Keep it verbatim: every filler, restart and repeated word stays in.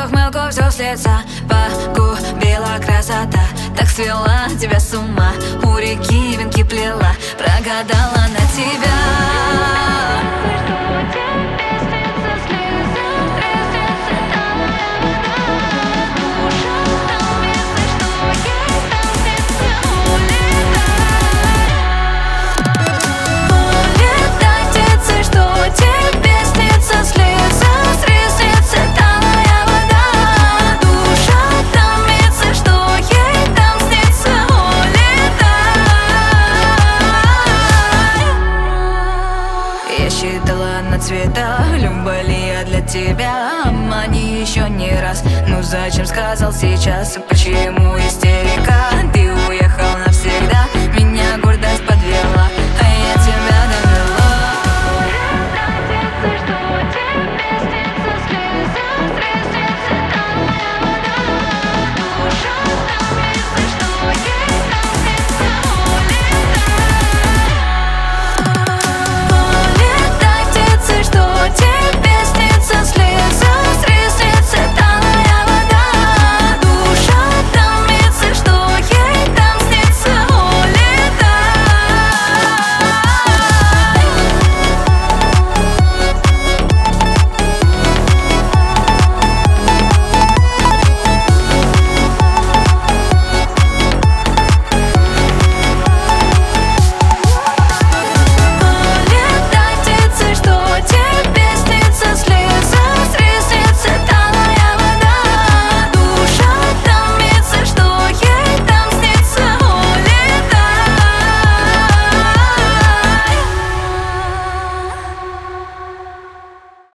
ухмылку все с лица погубила красота. Так свела тебя с ума, у реки венки плела, прогадала на тебя. Считала на цвета, люба ли я для тебя? Обмани еще не раз, ну зачем сказал сейчас? Почему истерика?